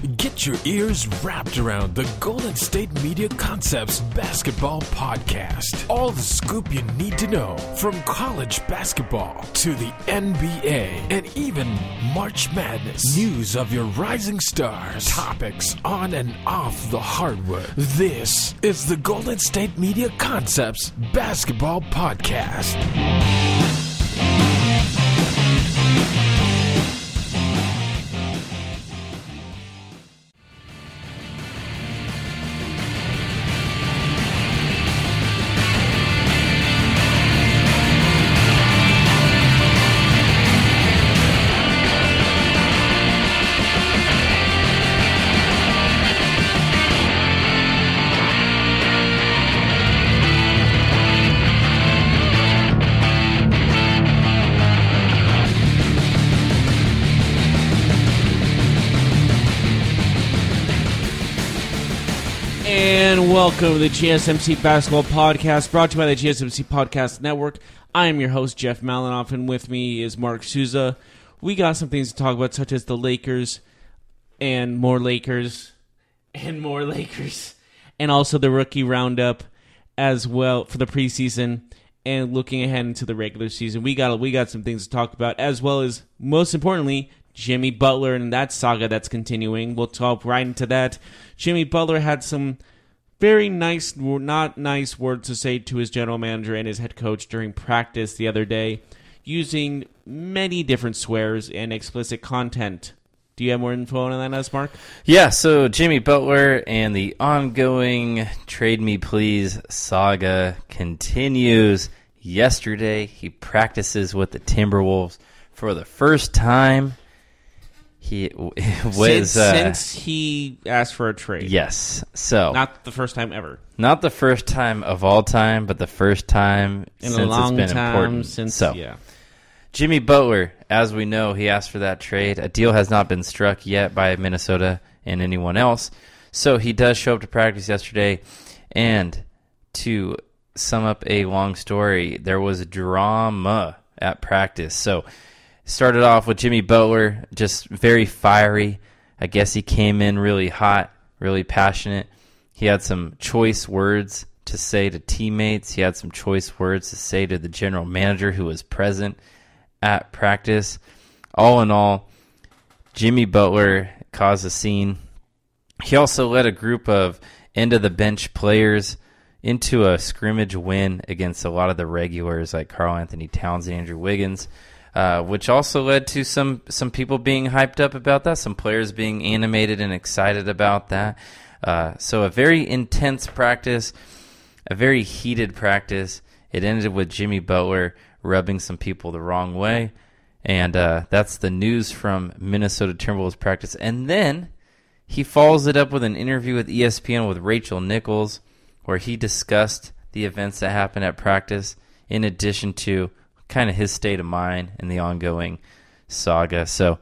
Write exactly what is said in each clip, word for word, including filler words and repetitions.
Get your ears wrapped around the Golden State Media Concepts Basketball Podcast. All the scoop you need to know from college basketball to the N B A and even March Madness. News of your rising stars. Topics on and off the hardwood. This is the Golden State Media Concepts Basketball Podcast. Welcome to the G S M C Basketball Podcast, brought to you by the G S M C Podcast Network. I am your host, Jeff Malinoff, and with me is Mark Souza. We got some things to talk about, such as the Lakers, and more Lakers, and more Lakers, and also the rookie roundup as well for the preseason, and looking ahead into the regular season. We got we got some things to talk about, as well as, most importantly, Jimmy Butler and that saga that's continuing. We'll talk right into that. Jimmy Butler had some very nice, not nice words to say to his general manager and his head coach during practice the other day, using many different swears and explicit content. Do you have more info on that, Mark? Yeah, so Jimmy Butler and the ongoing Trade Me Please saga continues. Yesterday, he practices with the Timberwolves for the first time. He was since, uh, since he asked for a trade. Yes. So not the first time ever. Not the first time of all time, but the first time in since a long it's been time important. Since so, yeah. Jimmy Butler, as we know, he asked for that trade. A deal has not been struck yet by Minnesota and anyone else. So he does show up to practice yesterday. And to sum up a long story, there was drama at practice. So started off with Jimmy Butler, just very fiery. I guess he came in really hot, really passionate. He had some choice words to say to teammates. He had some choice words to say to the general manager who was present at practice. All in all, Jimmy Butler caused a scene. He also led a group of end-of-the-bench players into a scrimmage win against a lot of the regulars like Karl Anthony Towns and Andrew Wiggins. Uh, which also led to some, some people being hyped up about that, some players being animated and excited about that. Uh, so a very intense practice, a very heated practice. It ended with Jimmy Butler rubbing some people the wrong way, and uh, that's the news from Minnesota Timberwolves practice. And then he follows it up with an interview with E S P N with Rachel Nichols, where he discussed the events that happened at practice, in addition to kind of his state of mind and the ongoing saga. So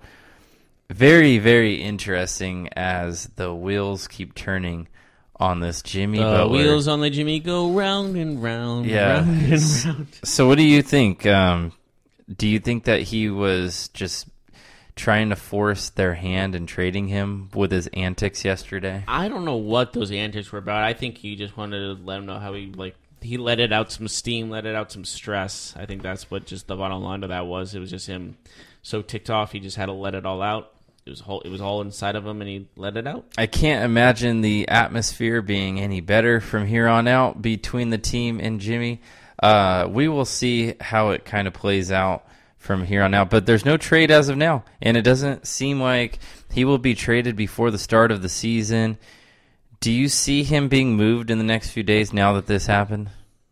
very, very interesting as the wheels keep turning on this Jimmy the Butler. wheels on the Jimmy go round and round, yeah. round and round. So what do you think? Um, do you think that he was just trying to force their hand in trading him with his antics yesterday? I don't know what those antics were about. I think he just wanted to let him know how he, like, he let it out some steam, let it out some stress. I think that's what just the bottom line of that was. It was just him so ticked off, he just had to let it all out. It was whole, it was all inside of him, and he let it out. I can't imagine the atmosphere being any better from here on out between the team and Jimmy. Uh, we will see how it kind of plays out from here on out. But there's no trade as of now, and it doesn't seem like he will be traded before the start of the season. Do you see him being moved in the next few days now that this happened?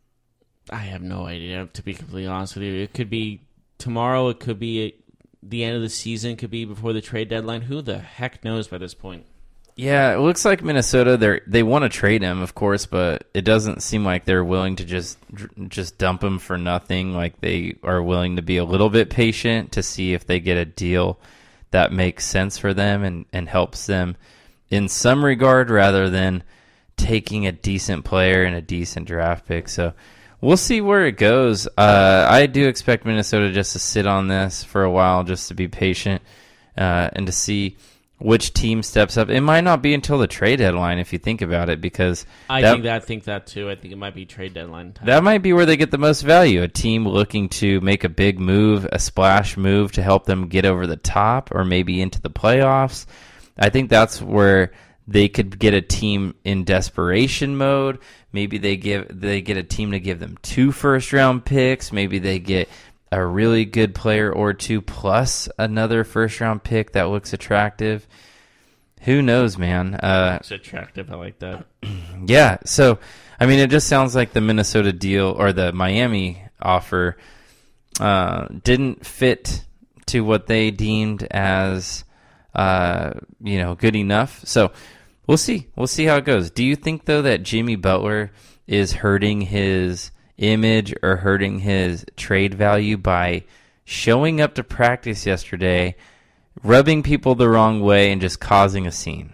I have no idea, to be completely honest with you. It could be tomorrow. It could be the end of the season. It could be before the trade deadline. Who the heck knows by this point? Yeah, it looks like Minnesota, they they want to trade him, of course, but it doesn't seem like they're willing to just just dump him for nothing. Like, they are willing to be a little bit patient to see if they get a deal that makes sense for them and, and helps them in some regard, rather than taking a decent player and a decent draft pick. So we'll see where it goes. Uh, I do expect Minnesota just to sit on this for a while, just to be patient uh, and to see which team steps up. It might not be until the trade deadline if you think about it, because I that, think that I think that too. I think it might be trade deadline time. That might be where they get the most value. A team looking to make a big move, a splash move to help them get over the top or maybe into the playoffs. I think that's where they could get a team in desperation mode. Maybe they give they get a team to give them two first round picks. Maybe they get a really good player or two plus another first round pick that looks attractive. Who knows, man? Uh, it's attractive. I like that. Yeah. So, I mean, it just sounds like the Minnesota deal or the Miami offer uh, didn't fit to what they deemed as, uh, you know, good enough. So we'll see. We'll see how it goes. Do you think, though, that Jimmy Butler is hurting his image or hurting his trade value by showing up to practice yesterday, rubbing people the wrong way, and just causing a scene?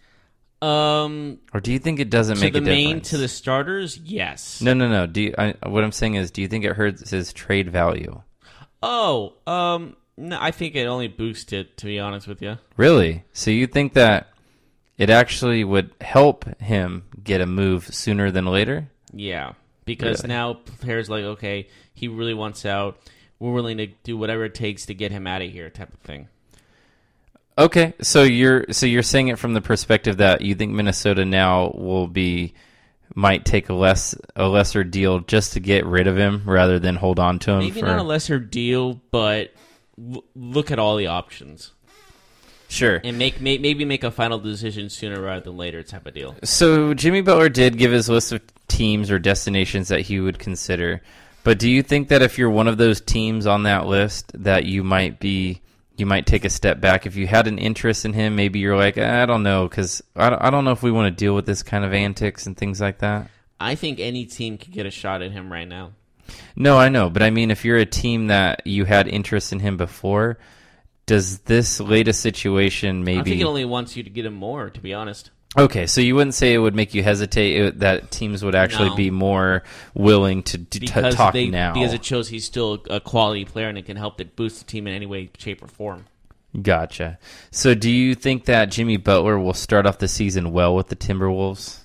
Um, or do you think it doesn't make a a difference? To the main, to the starters, yes. No, no, no. Do you, I, what I'm saying is, do you think it hurts his trade value? Oh, um, no, I think it only boosts it, to be honest with you. Really? So you think that it actually would help him get a move sooner than later? Yeah. Because really? Now players like, okay, he really wants out. We're willing to do whatever it takes to get him out of here, type of thing. Okay, so you're so you're saying it from the perspective that you think Minnesota now will be might take a less a lesser deal just to get rid of him rather than hold on to him. Maybe for... not a lesser deal, but w- look at all the options. Sure. And make may, maybe make a final decision sooner rather than later type of deal. So Jimmy Butler did give his list of teams or destinations that he would consider. But do you think that if you're one of those teams on that list that you might be you might take a step back? If you had an interest in him, maybe you're like, I don't know, because I don't know if we want to deal with this kind of antics and things like that. I think any team could get a shot at him right now. No, I know. But I mean, if you're a team that you had interest in him before, does this latest situation maybe... I think it only wants you to get him more, to be honest. Okay, so you wouldn't say it would make you hesitate, it, that teams would actually no. be more willing to, to because talk they, now. Because it shows he's still a quality player and it can help to boost the team in any way, shape, or form. Gotcha. So do you think that Jimmy Butler will start off the season well with the Timberwolves?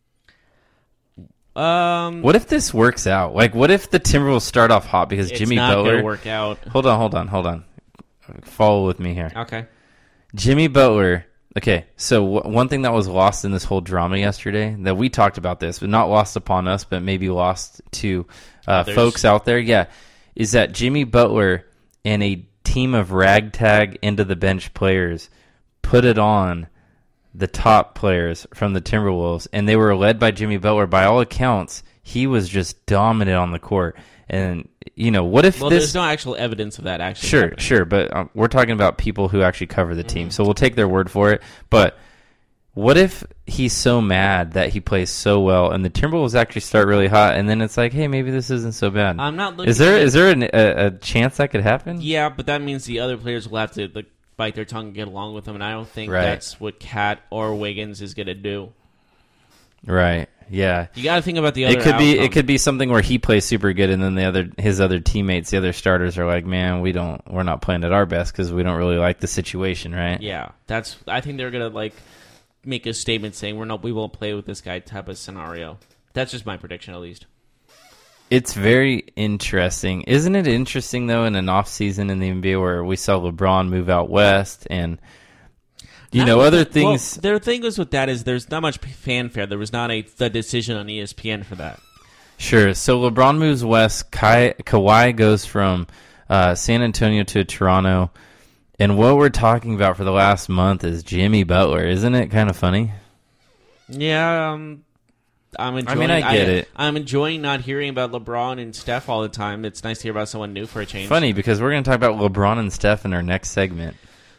Um, what if this works out? Like, what if the Timberwolves start off hot because it's Jimmy not Butler... gonna work out. Hold on, hold on, hold on. Follow with me here. Okay. Jimmy Butler... Okay, so w- one thing that was lost in this whole drama yesterday, that we talked about this, but not lost upon us, but maybe lost to uh, folks out there, yeah, is that Jimmy Butler and a team of ragtag into-the-bench players put it on the top players from the Timberwolves, and they were led by Jimmy Butler. By all accounts, he was just dominant on the court. And, you know, what if well, this... there's no actual evidence of that actually Sure, happening. sure, but um, we're talking about people who actually cover the team, so we'll take their word for it. But what if he's so mad that he plays so well, and the Timberwolves actually start really hot, and then it's like, hey, maybe this isn't so bad? I'm not looking Is there at is there an, a, a chance that could happen? Yeah, but that means the other players will have to like, bite their tongue and get along with him, and I don't think Right. that's what Cat or Wiggins is going to do. Right. Yeah. You got to think about the other. It could be outcome. it could be something where he plays super good, and then the other his other teammates, the other starters, are like, man, we don't we're not playing at our best because we don't really like the situation, right? Yeah, that's. I think they're gonna like make a statement saying we're not we won't play with this guy type of scenario. That's just my prediction, at least. It's very interesting, isn't it? Interesting though, in an off season in the N B A where we saw LeBron move out west and. You Not know, with other the, things... Well, their thing is with that is there's not much fanfare. There was not a the decision on E S P N for that. Sure. So LeBron moves west. Kai, Kawhi goes from uh, San Antonio to Toronto. And what we're talking about for the last month is Jimmy Butler. Isn't it kind of funny? Yeah, um, I'm enjoying. I mean, I get I, it. I'm enjoying not hearing about LeBron and Steph all the time. It's nice to hear about someone new for a change. Funny, because we're going to talk about LeBron and Steph in our next segment.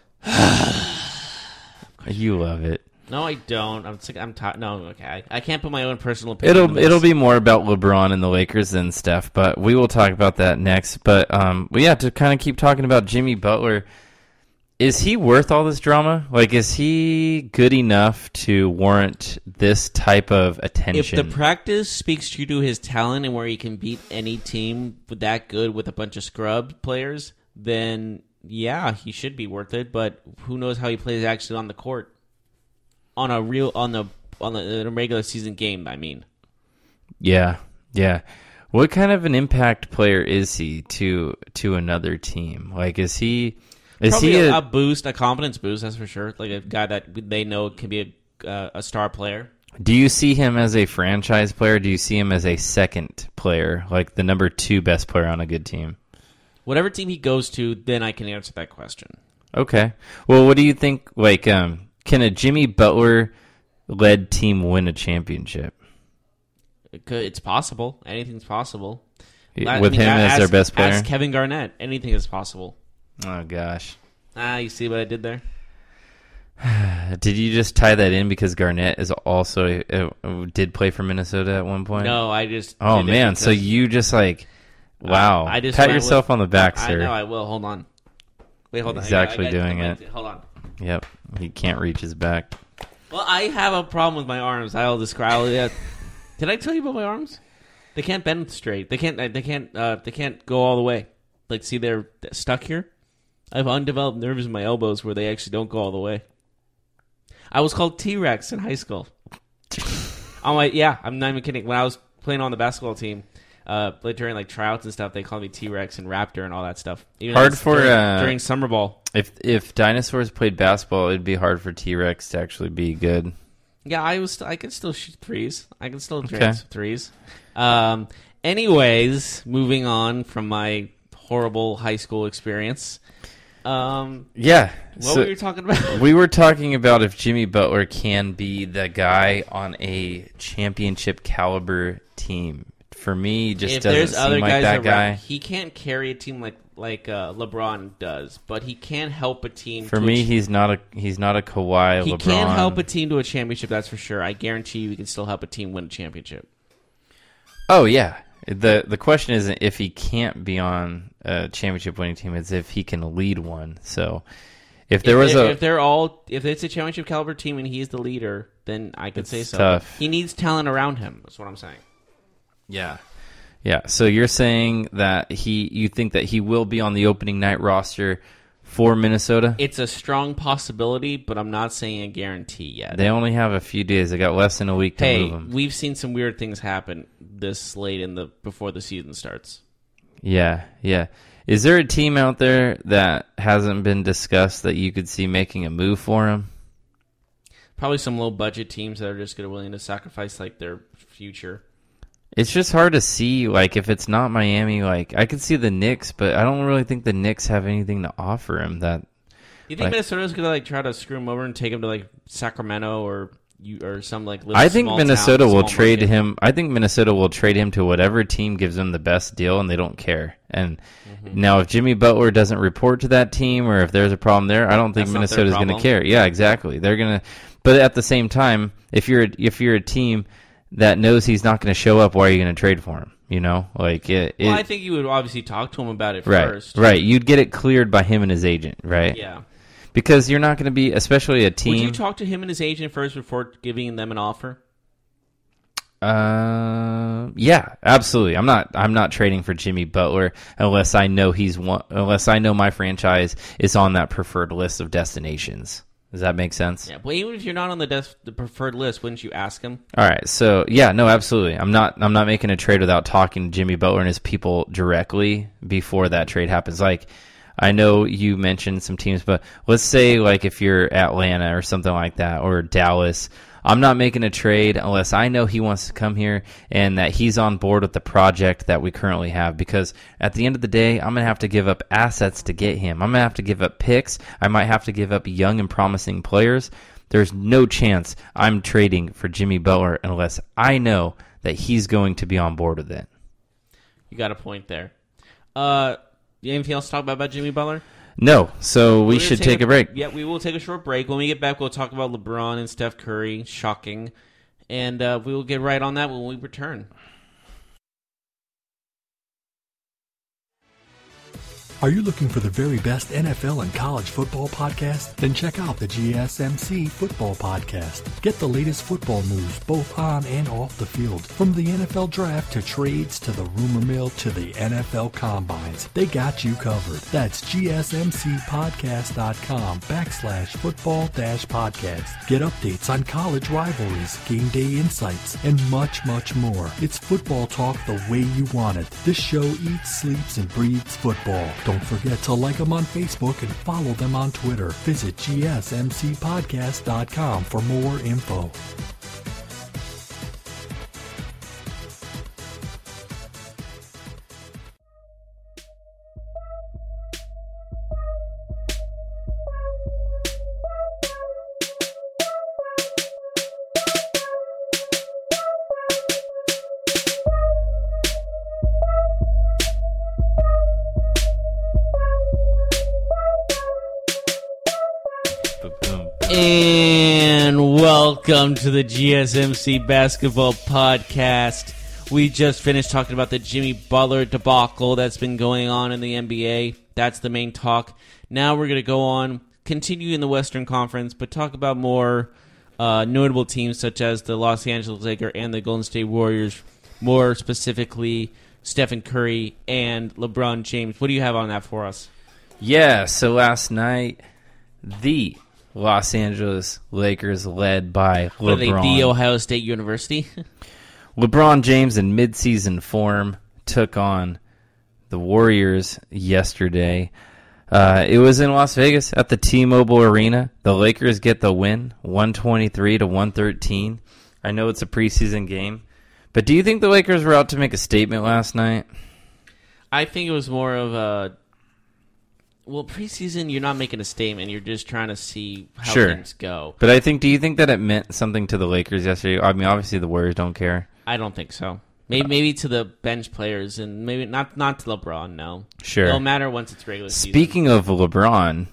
You love it. No, I don't. I'm sick. I'm tired. No, okay. I, I can't put my own personal opinion. It'll on this. it'll be more about LeBron and the Lakers than Steph, but we will talk about that next. But um, we have to kind of keep talking about Jimmy Butler. Is he worth all this drama? Like, is he good enough to warrant this type of attention? If the practice speaks true to his talent and where he can beat any team with that good with a bunch of scrub players, then yeah, he should be worth it, but who knows how he plays actually on the court. On a real on the on the in a regular season game, I mean. Yeah, yeah. What kind of an impact player is he to to another team? Like, is he is Probably he a, a, a boost, a confidence boost, that's for sure. Like a guy that they know can be a, uh, a star player. do you see him as a franchise player? Do you see him as a second player, like the number two best player on a good team? Whatever team he goes to, then I can answer that question. Okay. Well, what do you think? Like, um, can a Jimmy Butler led team win a championship? It could, it's possible. Anything's possible. With I mean, him as ask, their best player? Ask Kevin Garnett. Anything is possible. Oh, gosh. Ah, you see what I did there? Did you just tie that in because Garnett is also uh, did play for Minnesota at one point? No, I just. Oh, did it man. So because- you just like, wow. I, I just Pat went yourself with- on the back, I, sir. I know I will. Hold on. Wait, hold on. He's I got- actually I got- doing I it. got- Hold on. Yep. He can't reach his back. Well, I have a problem with my arms. I'll describe. I'll, yeah. Did I tell you about my arms? They can't bend straight. They can't. They can't. Uh, they can't go all the way. Like, see, they're stuck here. I have undeveloped nerves in my elbows where they actually don't go all the way. I was called T-Rex in high school. I'm like, yeah, I'm not even kidding. When I was playing on the basketball team, uh, like during like tryouts and stuff, they called me T-Rex and Raptor and all that stuff. Even Hard as- for, during, uh, during summer ball. If if dinosaurs played basketball, it'd be hard for T-Rex to actually be good. Yeah, I was. I could still shoot threes. I can still Okay. drain some threes. Um. Anyways, moving on from my horrible high school experience. Um. Yeah. What so were you talking about? we were talking about if Jimmy Butler can be the guy on a championship caliber team. For me, he just if doesn't there's seem other like guys that around, guy. he can't carry a team like like uh, LeBron does, but he can help a team. For to me, a, he's not a he's not a Kawhi. he LeBron. can help a team to a championship. That's for sure. I guarantee you, he can still help a team win a championship. Oh yeah. the The question isn't if he can't be on a championship winning team; it's if he can lead one. So, if there if was they're, a if they're all if it's a championship caliber team and he's the leader, then I could It's say so. tough. He needs talent around him. That's what I'm saying. yeah. Yeah, so you're saying that he, you think that he will be on the opening night roster for Minnesota? It's a strong possibility, but I'm not saying a guarantee yet. They only have a few days. They got less than a week to hey, move him. we've seen some weird things happen this late in the before the season starts. Yeah, yeah. Is there a team out there that hasn't been discussed that you could see making a move for him? Probably some low budget teams that are just gonna willing to sacrifice like their future. It's just hard to see, like, if it's not Miami, like, I could see the Knicks, but I don't really think the Knicks have anything to offer him that... You think Like- Minnesota's gonna like try to screw him over and take him to like Sacramento or you or some like little I think small Minnesota town, will small trade market? him. I think Minnesota will trade him to whatever team gives them the best deal, and they don't care. And Mm-hmm. now, if Jimmy Butler doesn't report to that team, or if there's a problem there, I don't think That's not their Minnesota's going to problem. care. Yeah, exactly. They're going to. But at the same time, if you're if you're a team that knows he's not going to show up, why are you going to trade for him? You know, like it. Well, it I think you would obviously talk to him about it right, first. right. You'd get it cleared by him and his agent, right? Yeah. Because you're not going to be, especially a team. Would you talk to him and his agent first before giving them an offer? Uh, yeah, absolutely. I'm not. I'm not trading for Jimmy Butler unless I know he's one. Unless I know my franchise is on that preferred list of destinations. Does that make sense? Yeah, but even if you're not on the des- the preferred list, wouldn't you ask him? All right. So yeah, no, absolutely. I'm not. I'm not making a trade without talking to Jimmy Butler and his people directly before that trade happens. Like, I know you mentioned some teams, but let's say like if you're Atlanta or something like that, or Dallas. I'm not making a trade unless I know he wants to come here and that he's on board with the project that we currently have. Because at the end of the day, I'm going to have to give up assets to get him. I'm going to have to give up picks. I might have to give up young and promising players. There's no chance I'm trading for Jimmy Butler unless I know that he's going to be on board with it. You got a point there. Uh, anything else to talk about about Jimmy Butler? No, so we We're gonna should take a break. Yeah, we will take a short break. When we get back, we'll talk about LeBron and Steph Curry. Shocking. And uh, we will get right on that when we return. Are you looking for the very best N F L and college football podcast? Then check out the G S M C Football Podcast. Get the latest football news both on and off the field. From the N F L Draft to trades to the rumor mill to the N F L Combines. They got you covered. That's gsmcpodcast.com backslash football dash podcast. Get updates on college rivalries, game day insights, and much, much more. It's football talk the way you want it. This show eats, sleeps, and breathes football. Don't forget to like them on Facebook and follow them on Twitter. Visit g s m c podcast dot com for more info. And welcome to the G S M C Basketball Podcast. We just finished talking about the Jimmy Butler debacle that's been going on in the N B A. That's the main talk. Now we're going to go on, continue in the Western Conference, but talk about more uh, notable teams such as the Los Angeles Lakers and the Golden State Warriors, more specifically Stephen Curry and LeBron James. What do you have on that for us? Yeah, so last night, the Los Angeles Lakers led by LeBron. What are they, the Ohio State University? LeBron James in midseason form took on the Warriors yesterday. Uh, it was in Las Vegas at the T-Mobile Arena. The Lakers get the win, one twenty-three to one thirteen. I know it's a preseason game, but do you think the Lakers were out to make a statement last night? I think it was more of a... Well, preseason, you're not making a statement. You're just trying to see how sure. things go. But I think, do you think that it meant something to the Lakers yesterday? I mean, obviously the Warriors don't care. I don't think so. Maybe maybe to the bench players, and maybe not not to LeBron, no. Sure. It'll matter once it's regular season. Speaking of LeBron,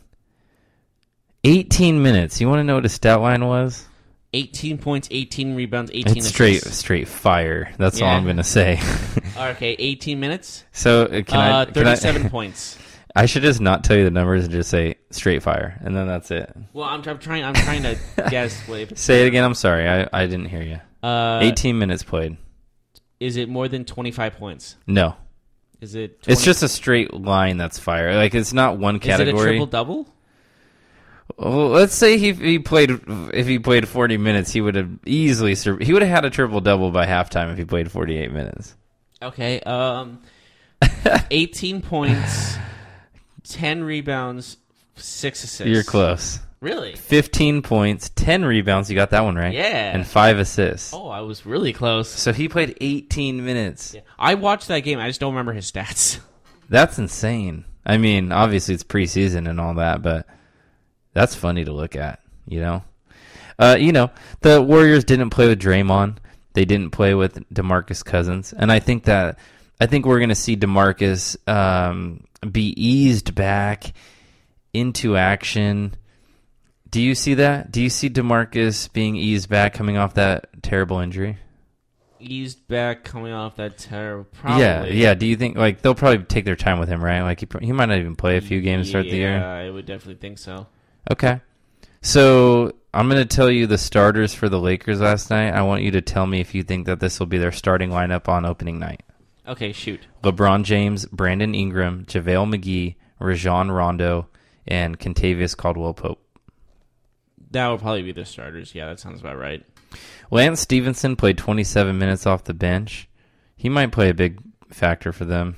eighteen minutes. You want to know what his stat line was? eighteen points, eighteen rebounds, eighteen it's assists. straight straight fire. That's yeah. all I'm going to say. Okay, eighteen minutes? So uh, can uh, I can thirty-seven I, points. I should just not tell you the numbers and just say straight fire, and then that's it. Well, I'm, I'm trying. I'm trying to guess. What if say it again. I'm sorry. I, I didn't hear you. Uh, eighteen minutes played. Is it more than twenty-five points? No. Is it? twenty? It's just a straight line that's fire. Like it's not one category. Is it a triple double? Well, let's say he he played if he played forty minutes, he would have easily sur- he would have had a triple double by halftime if he played forty-eight minutes. Okay. Um, eighteen points. ten rebounds, six assists. You're close. Really? fifteen points, ten rebounds. You got that one right. Yeah. And five assists. Oh, I was really close. So he played eighteen minutes. Yeah. I watched that game. I just don't remember his stats. That's insane. I mean, obviously it's preseason and all that, but that's funny to look at, you know? Uh, you know, the Warriors didn't play with Draymond. They didn't play with DeMarcus Cousins. And I think that I think we're going to see DeMarcus um, be eased back into action. Do you see that? Do you see DeMarcus being eased back coming off that terrible injury? Eased back coming off that terrible... Probably. Yeah, yeah. Do you think, like, they'll probably take their time with him, right? Like, he, he might not even play a few games to start yeah, the year. Yeah, I would definitely think so. Okay. So, I'm going to tell you the starters for the Lakers last night. I want you to tell me if you think that this will be their starting lineup on opening night. Okay, shoot. LeBron James, Brandon Ingram, JaVale McGee, Rajon Rondo, and Kentavious Caldwell-Pope. That would probably be their starters. Yeah, that sounds about right. Lance Stevenson played twenty-seven minutes off the bench. He might play a big factor for them.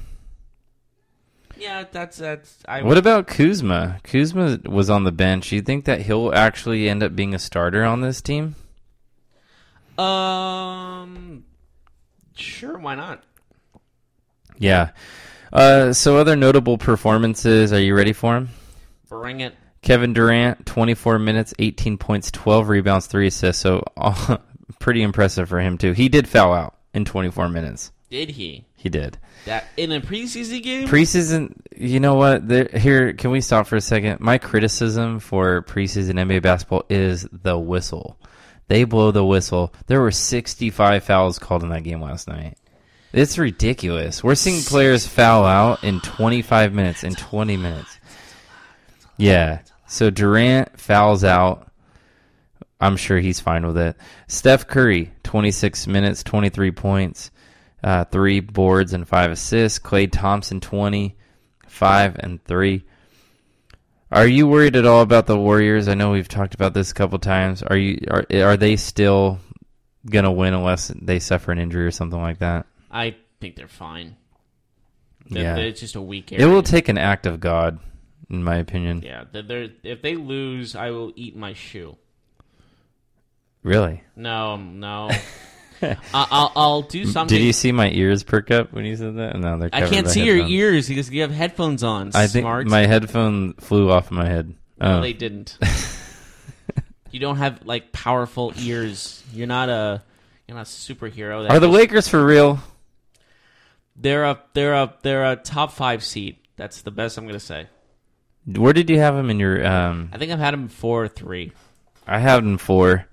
Yeah, that's... that's. I What about Kuzma? Kuzma was on the bench. Do you think that he'll actually end up being a starter on this team? Um, sure, why not? Yeah. Uh, so other notable performances. Are you ready for him? Bring it. Kevin Durant, twenty-four minutes, eighteen points, twelve rebounds, three assists. So uh, pretty impressive for him, too. He did foul out in twenty-four minutes. Did he? He did. That in a preseason game? Preseason, you know what? There, here, can we stop for a second? My criticism for preseason N B A basketball is the whistle. They blow the whistle. There were sixty-five fouls called in that game last night. It's ridiculous. We're seeing players foul out in twenty-five minutes, in twenty minutes. Yeah. So Durant fouls out. I'm sure he's fine with it. Steph Curry, twenty-six minutes, twenty-three points, uh, three boards and five assists. Klay Thompson, twenty, five and three. Are you worried at all about the Warriors? I know we've talked about this a couple times. Are you are are they still gonna win unless they suffer an injury or something like that? I think they're fine. They're, Yeah, they're, it's just a weak area. It will take an act of God, in my opinion. Yeah, they're, they're, if they lose, I will eat my shoe. Really? No, no. I, I'll, I'll do something. Did you see my ears perk up when you said that? No, they're I covered can't by see your headphones. ears because you have headphones on. I think Smart. my headphone flew off my head. No, Oh. they didn't. You don't have like powerful ears. You're not a you're not a superhero. That Are the just- Lakers for real? They're a they're a they're a top five seed. That's the best I'm gonna say. Where did you have them in your? Um, I think I've had them four or three. I have them four.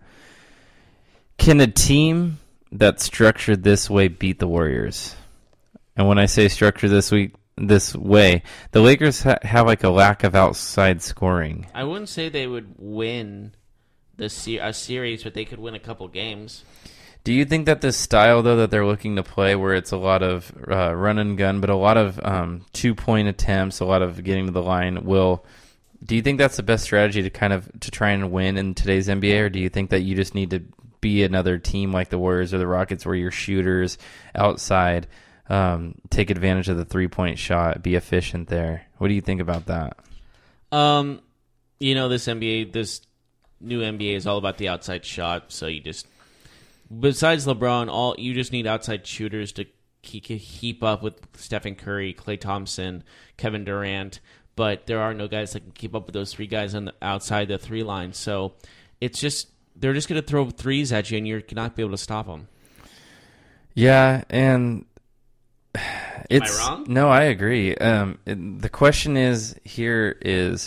Can a team that's structured this way beat the Warriors? And when I say structured this week, this way, the Lakers ha- have like a lack of outside scoring. I wouldn't say they would win the se- a series, but they could win a couple games. Do you think that this style, though, that they're looking to play, where it's a lot of uh, run and gun, but a lot of um, two-point attempts, a lot of getting to the line, will... Do you think that's the best strategy to kind of to try and win in today's N B A, or do you think that you just need to be another team like the Warriors or the Rockets where your shooters outside um, take advantage of the three-point shot, be efficient there? What do you think about that? Um, you know, this N B A, this new N B A is all about the outside shot. So you just, besides LeBron, all you just need outside shooters to keep, keep up with Stephen Curry, Klay Thompson, Kevin Durant. But there are no guys that can keep up with those three guys on the outside the three line. So it's just they're just going to throw threes at you, and you're not be able to stop them. Yeah, and it's Am I wrong? No, I agree. Um, it, the question is here is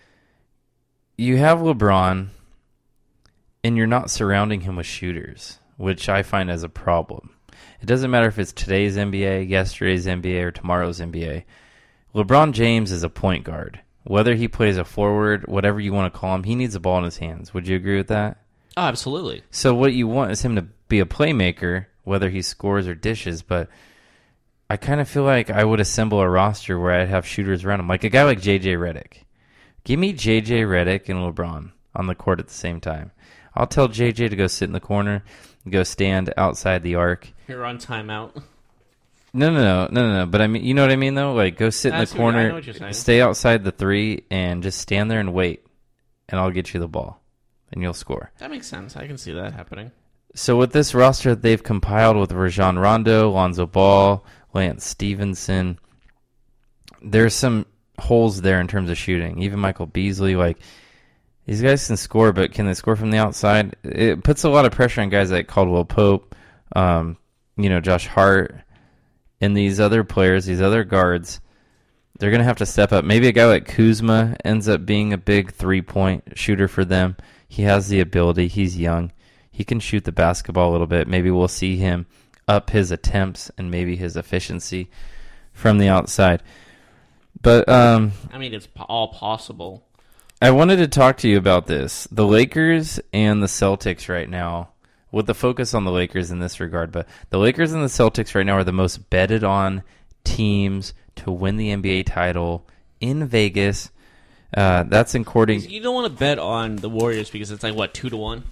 you have LeBron, and you're not surrounding him with shooters, which I find as a problem. It doesn't matter if it's today's N B A, yesterday's N B A, or tomorrow's N B A. LeBron James is a point guard. Whether he plays a forward, whatever you want to call him, he needs the ball in his hands. Would you agree with that? Oh, absolutely. So what you want is him to be a playmaker, whether he scores or dishes, but I kind of feel like I would assemble a roster where I'd have shooters around him. Like a guy like J J Redick. Give me J J Redick and LeBron on the court at the same time. I'll tell J J to go sit in the corner, go stand outside the arc. You're on timeout. No, no, no, no, no, no. But I mean, you know what I mean, though? Like, go sit in I the see what- I know corner, what you're saying. stay outside the three, and just stand there and wait, and I'll get you the ball, and you'll score. That makes sense. I can see that happening. So with this roster that they've compiled with Rajon Rondo, Lonzo Ball, Lance Stevenson, there's some holes there in terms of shooting. Even Michael Beasley, like, these guys can score, but can they score from the outside? It puts a lot of pressure on guys like Caldwell Pope, um, you know, Josh Hart, and these other players, these other guards. They're going to have to step up. Maybe a guy like Kuzma ends up being a big three-point shooter for them. He has the ability. He's young. He can shoot the basketball a little bit. Maybe we'll see him up his attempts and maybe his efficiency from the outside. But um, I mean, it's po- all possible. I wanted to talk to you about this. The Lakers and the Celtics right now, with the focus on the Lakers in this regard, but the Lakers and the Celtics right now are the most betted on teams to win the N B A title in Vegas. Uh, that's according. You don't want to bet on the Warriors because it's like, what, two to one?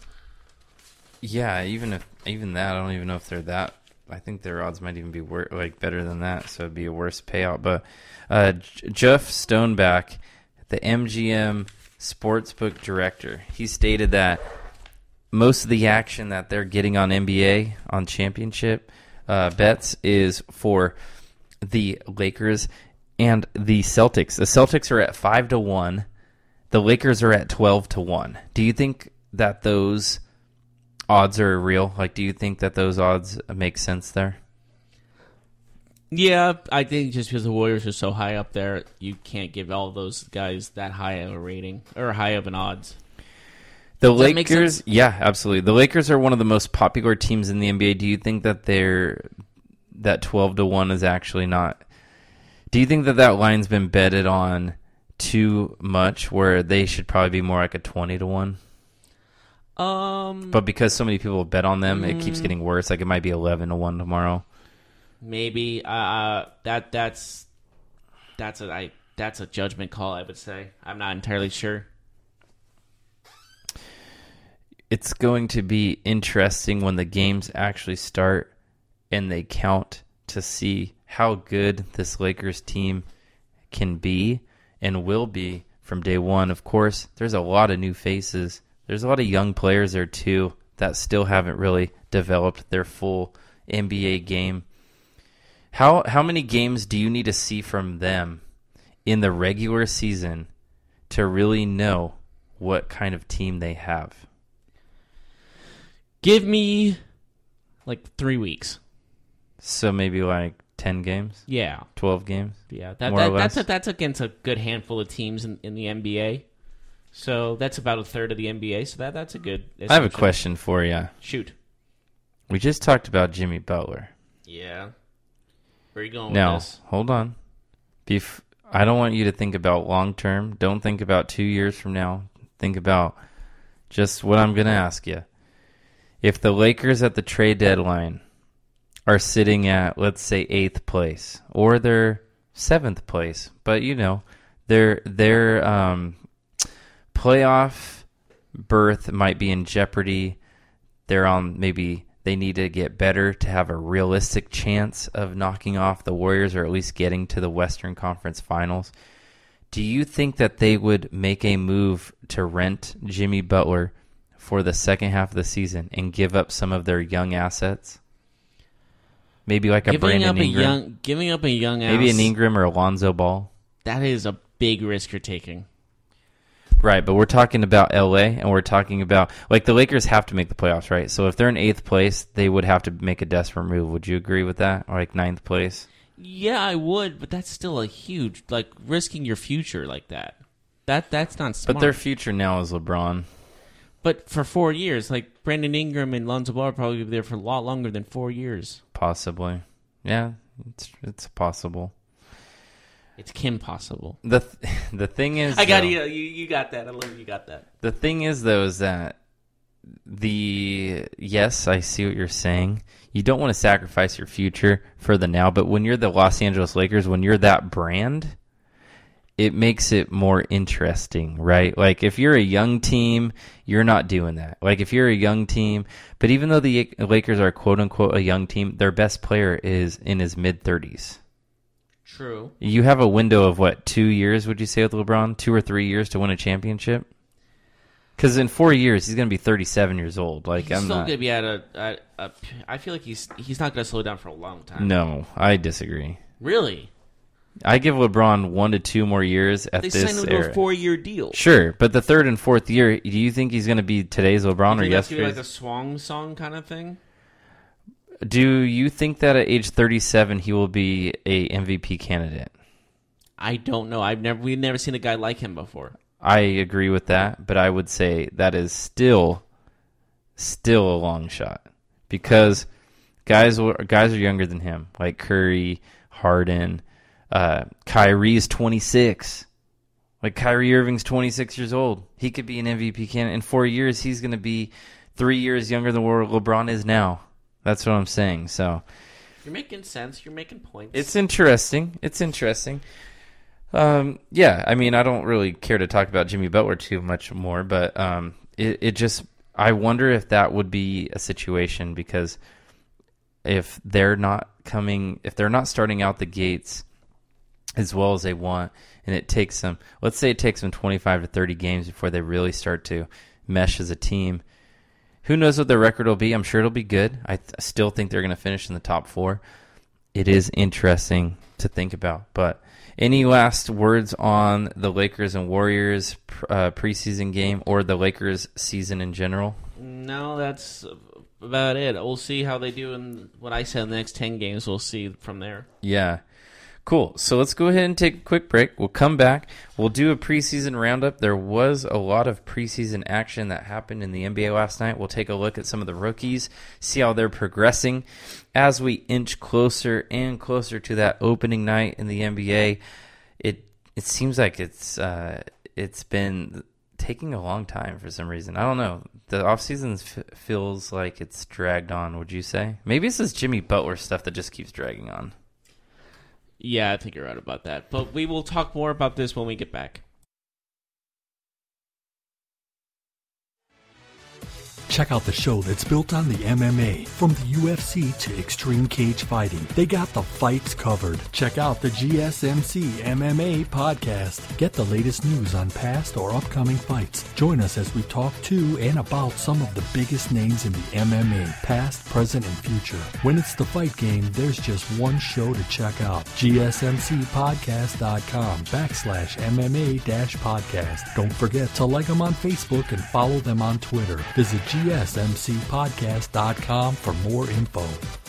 Yeah, even if even that, I don't even know if they're that. I think their odds might even be wor- like better than that, so it'd be a worse payout. But uh, J- Jeff Stoneback, the M G M Sportsbook director, he stated that most of the action that they're getting on N B A on championship uh, bets is for the Lakers and the Celtics. The Celtics are at five to one. The Lakers are at twelve to one. Do you think that those odds are real? Like, do you think that those odds make sense there? Yeah, I think just because the Warriors are so high up there, you can't give all those guys that high of a rating or high of an odds. The Does that make Lakers, sense? yeah, absolutely. The Lakers are one of the most popular teams in the N B A. Do you think that they're that twelve to one is actually not. Do you think that that line's been betted on too much, where they should probably be more like a twenty to one? Um, but because so many people bet on them, it keeps mm, getting worse. Like it might be eleven to one tomorrow. Maybe. Uh, that that's that's a I that's a judgment call, I would say. I'm not entirely sure. It's going to be interesting when the games actually start and they count to see how good this Lakers team can be and will be from day one. Of course, there's a lot of new faces. There's a lot of young players there too that still haven't really developed their full N B A game. How how many games do you need to see from them in the regular season to really know what kind of team they have? Give me like three weeks. So maybe like ten games? Yeah. twelve games? Yeah. That, more that, or less? that's, a, that's against a good handful of teams in, in the N B A. So that's about a third of the N B A. So that that's a good assumption. I have a question for you. Shoot. We just talked about Jimmy Butler. Yeah. Where are you going Now, with this? hold on. Bef- I don't want you to think about long term. Don't think about two years from now. Think about just what I'm going to ask you. If the Lakers at the trade deadline are sitting at, let's say, eighth place, or they're seventh place, but, you know, their their um, playoff berth might be in jeopardy. They're on maybe they need to get better to have a realistic chance of knocking off the Warriors or at least getting to the Western Conference Finals. Do you think that they would make a move to rent Jimmy Butler for the second half of the season and give up some of their young assets? Maybe like a giving Brandon up Ingram. A young, giving up a young Maybe ass, an Ingram or Alonzo Ball. That is a big risk you're taking. Right, but we're talking about L A, and we're talking about, like, the Lakers have to make the playoffs, right? So if they're in eighth place, they would have to make a desperate move. Would you agree with that? Or like ninth place? Yeah, I would, but that's still a huge, like, risking your future like that. That That's not smart. But their future now is LeBron. But for four years, like, Brandon Ingram and Lonzo Ball are probably there for a lot longer than four years. Possibly. Yeah, it's it's possible. It's Kim possible. The th- the thing is, I got though, you. You you got that. I love you got that. The thing is, though, is that the yes, I see what you're saying. You don't want to sacrifice your future for the now, but when you're the Los Angeles Lakers, when you're that brand, it makes it more interesting, right? Like if you're a young team, you're not doing that. Like if you're a young team, but even though the Lakers are quote unquote a young team, their best player is in his mid thirties. True. You have a window of what, two years, would you say, with LeBron? Two or three years to win a championship? Because in four years, he's going to be thirty-seven years old. Like He's I'm still not. going to be at a, at a... I feel like he's he's not going to slow down for a long time. No, I disagree. Really? I give LeBron one to two more years at They this signed him to era. a four-year deal. Sure, but the third and fourth year, do you think he's going to be today's LeBron You or think that's gonna be yesterday's? like a swan song kind of thing? Do you think that at age thirty-seven he will be a M V P candidate? I don't know. I've never we've never seen a guy like him before. I agree with that, but I would say that is still, still a long shot because guys guys are younger than him, like Curry, Harden, uh, Kyrie's twenty-six. Like Kyrie Irving's twenty-six years old. He could be an M V P candidate in four years. He's going to be three years younger than where LeBron is now. That's what I'm saying. So You're making sense. You're making points. it's interesting. It's interesting. Um, yeah, I mean, I don't really care to talk about Jimmy Butler too much more, but um, it, it just, I wonder if that would be a situation because if they're not coming, if they're not starting out the gates as well as they want, and it takes them, let's say it takes them twenty-five to thirty games before they really start to mesh as a team, who knows what their record will be? I'm sure it'll be good. I th- still think they're going to finish in the top four. It is interesting to think about, but any last words on the Lakers and Warriors uh, preseason game or the Lakers season in general? No, that's about it. We'll see how they do in what I said in the next ten games. We'll see from there. Yeah. Cool. So let's go ahead and take a quick break. We'll come back. We'll do a preseason roundup. There was a lot of preseason action that happened in the N B A last night. We'll take a look at some of the rookies, see how they're progressing as we inch closer and closer to that opening night in the N B A. It it seems like it's uh, it's been taking a long time for some reason. I don't know. The offseason f- feels like it's dragged on, would you say? Maybe it's this Jimmy Butler stuff that just keeps dragging on. Yeah, I think you're right about that. But we will talk more about this when we get back. Check out the show that's built on the M M A. From the U F C to extreme cage fighting, they got the fights covered. Check out the G S M C M M A podcast. Get the latest news on past or upcoming fights. Join us as we talk to and about some of the biggest names in the M M A, past, present, and future. When it's the fight game, there's just one show to check out. G S M C podcast dot com backslash M M A dash podcast. Don't forget to like them on Facebook and follow them on Twitter. Visit G S M C podcast dot com for more info.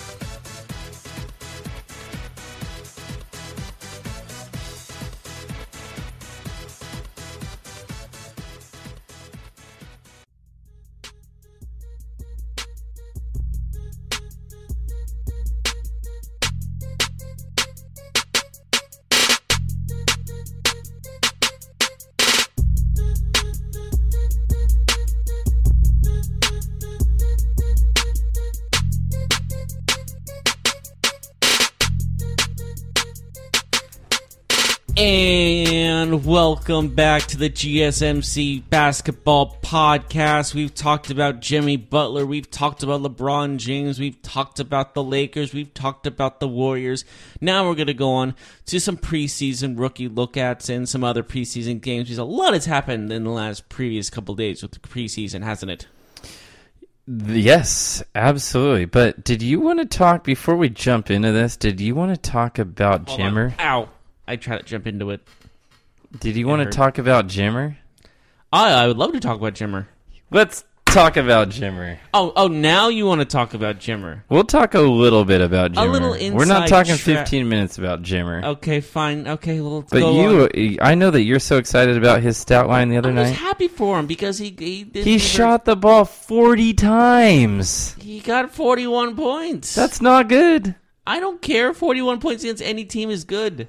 And welcome back to the G S M C Basketball Podcast. We've talked about Jimmy Butler. We've talked about LeBron James. We've talked about the Lakers. We've talked about the Warriors. Now we're going to go on to some preseason rookie look-ats and some other preseason games. Because a lot has happened in the last previous couple days with the preseason, hasn't it? Yes, absolutely. But did you want to talk, before we jump into this, did you want to talk about Hold Jimmer? on. Ow. I tried to jump into it. Did you want to talk about Jimmer? I, I would love to talk about Jimmer. Let's talk about Jimmer. Oh, oh! Now you want to talk about Jimmer? We'll talk a little bit about Jimmer. A little We're not inside talking tra- fifteen minutes about Jimmer. Okay, fine. Okay, well, let's But go you, on. I know that you're so excited about his stat line the other I was night. happy for him because he he, did, He shot the ball forty times. He got forty-one points. That's not good. I don't care. forty-one points against any team is good.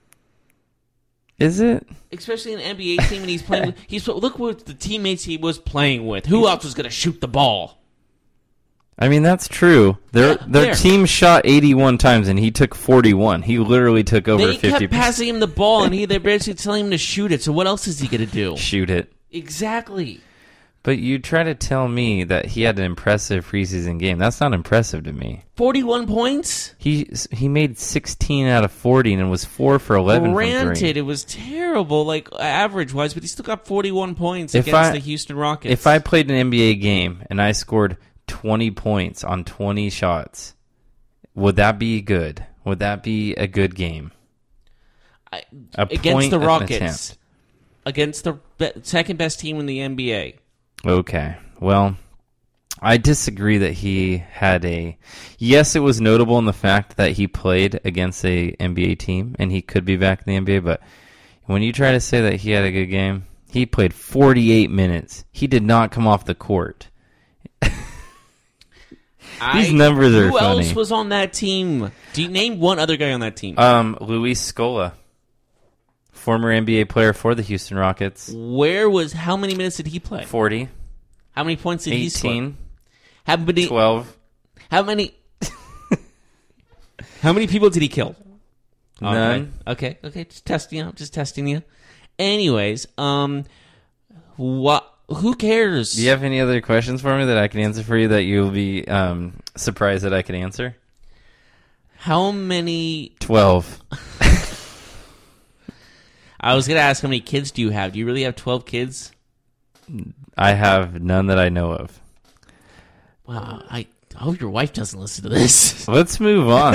Is it? Especially an N B A team, and he's playing with... He's, look what the teammates he was playing with. Who else was going to shoot the ball? I mean, that's true. Their Yeah, their there. team shot eighty-one times, and he took forty-one. He literally took over They fifty kept percent. passing him the ball, and he, they're basically telling him to shoot it. So what else is he going to do? Shoot it. Exactly. But you try to tell me that he had an impressive preseason game. That's not impressive to me. forty-one points? He he made sixteen out of forty and was four for eleven Granted, from three. it was terrible, like average-wise, but he still got forty-one points If against I- the Houston Rockets. If I played an N B A game and I scored twenty points on twenty shots, would that be good? Would that be a good game? I, A against point the of an Rockets, attempt. against the be- second best team in the N B A. Okay. Well, I disagree that he had a... Yes, it was notable in the fact that he played against a N B A team, and he could be back in the N B A, but when you try to say that he had a good game, he played forty-eight minutes. He did not come off the court. I, These numbers are who funny. else was on that team? Do you name one other guy on that team? Um, Luis Scola, former N B A player for the Houston Rockets. Where was... How many minutes did he play? forty, How many points did he score? eighteen, How many... twelve, How many... How many people did he kill? none. Okay, okay, okay. Just testing you. Just testing you. Anyways, um, what? Who cares? Do you have any other questions for me that I can answer for you that you'll be um, surprised that I can answer? How many? twelve. I was gonna ask how many kids do you have? Do you really have twelve kids? I have none that I know of. Wow, I hope your wife doesn't listen to this. Let's move on.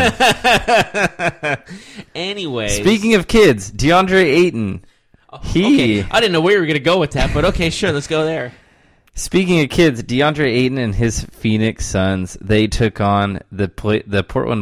Anyways, Speaking of kids, DeAndre Ayton. He. okay, I didn't know where you were gonna go with that, but okay, sure, let's go there. Speaking of kids, DeAndre Ayton and his Phoenix Suns, they took on the play, the Portland.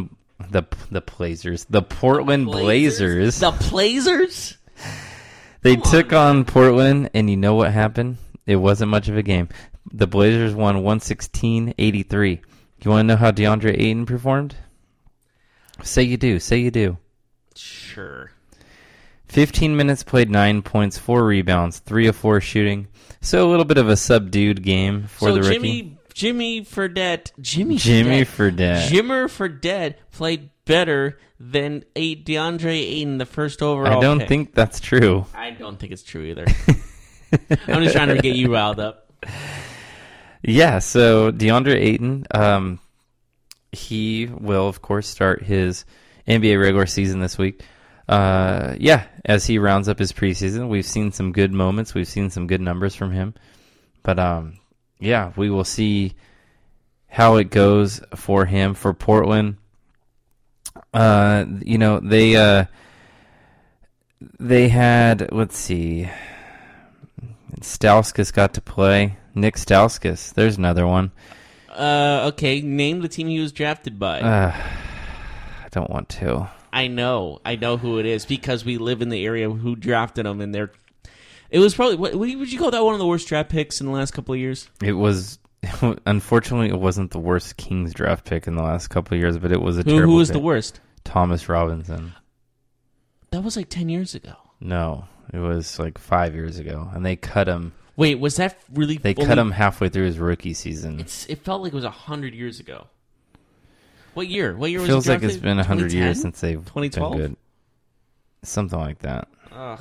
The the Blazers. The Portland Blazers. The Blazers? They Come took on, on Portland, and you know what happened? It wasn't much of a game. The Blazers won one sixteen eighty-three. You want to know how DeAndre Ayton performed? Say you do. Say you do. Sure. fifteen minutes played, nine points, four rebounds, three of four shooting. So a little bit of a subdued game for so the rookie. Jimmy, Jimmy Fredette, Jimmy, Jimmy Fredette, Fredette. Jimmer Fredette played better than a DeAndre Ayton, the first overall I don't pick. think that's true. I don't think it's true either. I'm just trying to get you riled up. Yeah, so DeAndre Ayton, um, he will, of course, start his N B A regular season this week. Uh, yeah, as he rounds up his preseason, we've seen some good moments. We've seen some good numbers from him. But, um, yeah, we will see how it goes for him. For Portland, uh, you know, they uh, they had, let's see, Stauskas got to play. Nick Stauskas, there's another one. Uh, okay, name the team he was drafted by. Uh, I don't want to. I know. I know who it is because we live in the area who drafted him, and they're. It was probably, what would you call that one of the worst draft picks in the last couple of years? It was, unfortunately, it wasn't the worst Kings draft pick in the last couple of years, but it was a Who, terrible who was pick. the worst? Thomas Robinson. That was like ten years ago. No, it was like five years ago, and they cut him. Wait, was that really? They only, cut him halfway through his rookie season. It's. It felt like it was a hundred years ago. What year? What year was Feels he like drafted? it's been a hundred years since they've twenty twelve? been good. Something like that. Ugh.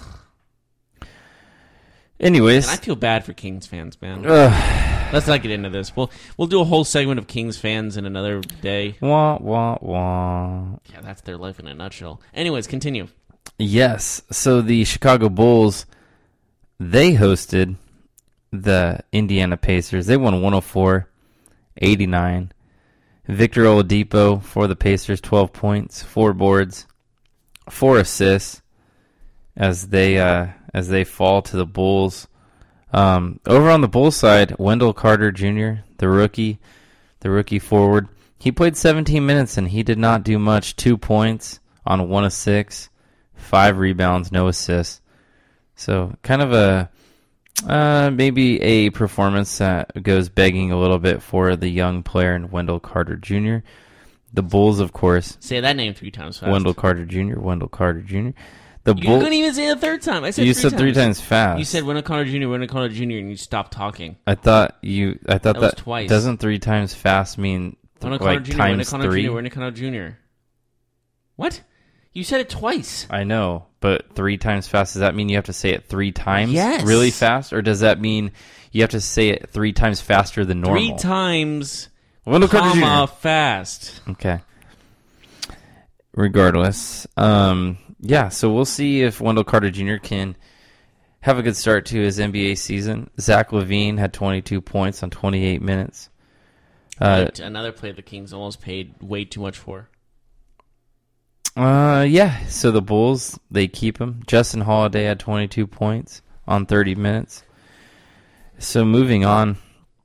Anyways, And I feel bad for Kings fans, man. ugh, Let's not get into this. We'll we'll do a whole segment of Kings fans in another day. wah wah wah. Yeah, that's their life in a nutshell. Anyways, continue. Yes. So the Chicago Bulls, they hosted the Indiana Pacers. They won one oh four eighty-nine. Victor Oladipo for the Pacers, twelve points, four boards, four assists as they uh, as they fall to the Bulls. Um, over on the Bulls side, Wendell Carter Junior, the rookie, the rookie forward, he played seventeen minutes and he did not do much. Two points on one of six, five rebounds, no assists. So kind of a uh, maybe a performance that goes begging a little bit for the young player in Wendell Carter Junior The Bulls, of course. Say that name three times fast. Wendell Carter Junior Wendell Carter Junior The You Bull- couldn't even say it a third time. I said you three said times. three times fast. You said Wendell Carter Junior, Wendell Carter Junior, and you stopped talking. I thought you. I thought That that, was twice. doesn't three times fast mean Wendell Carter like Junior, Wendell times Carter three? Junior, Wendell Carter Junior What? You said it twice. I know, but three times fast. Does that mean you have to say it three times? Yes. Really fast, or does that mean you have to say it three times faster than normal? Three times, Wendell Carter Junior comma, fast. Okay. Regardless, um, yeah. So we'll see if Wendell Carter Junior can have a good start to his N B A season. Zach LaVine had twenty-two points on twenty-eight minutes. Uh, Wait, another player the Kings almost paid way too much for. uh, yeah. So the Bulls, they keep him. Justin Holiday had twenty-two points on thirty minutes. So moving on,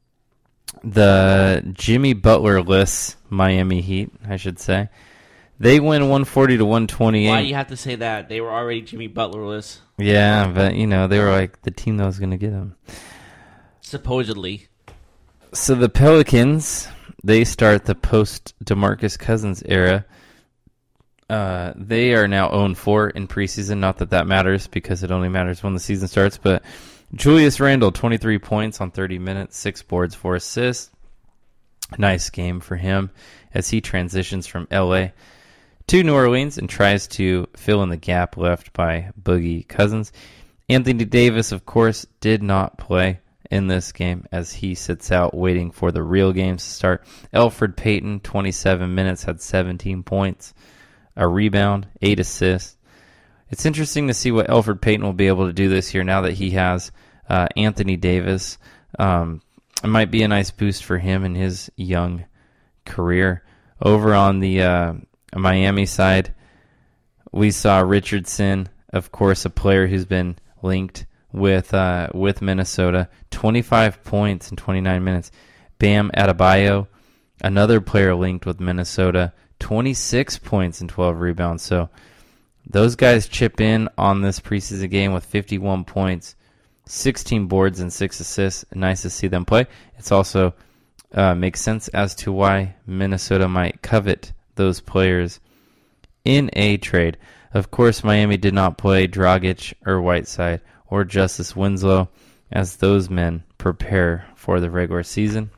the Jimmy Butler-less Miami Heat, I should say. They win one forty to one twenty-eight. Why do you have to say that? They were already Jimmy Butlerless. Yeah, but, you know, they were like the team that was going to get him. Supposedly. So the Pelicans, they start the post-DeMarcus Cousins era. Uh, they are now oh and four in preseason. Not that that matters because it only matters when the season starts. But Julius Randle, twenty-three points on thirty minutes, six boards, four assists. Nice game for him as he transitions from L A to New Orleans and tries to fill in the gap left by Boogie Cousins. Anthony Davis, of course, did not play in this game as he sits out waiting for the real games to start. Elfrid Payton, twenty-seven minutes, had seventeen points, a rebound, eight assists. It's interesting to see what Elfrid Payton will be able to do this year now that he has uh, Anthony Davis. Um, it might be a nice boost for him in his young career. Over on the uh, Miami side, we saw Richardson, of course, a player who's been linked with uh, with Minnesota, twenty-five points in twenty-nine minutes. Bam Adebayo, another player linked with Minnesota, twenty-six points and twelve rebounds. So those guys chip in on this preseason game with fifty-one points, sixteen boards, and six assists. Nice to see them play. It's also uh, makes sense as to why Minnesota might covet those players in a trade. Of course, Miami did not play Dragic or Whiteside or Justice Winslow as those men prepare for the regular season.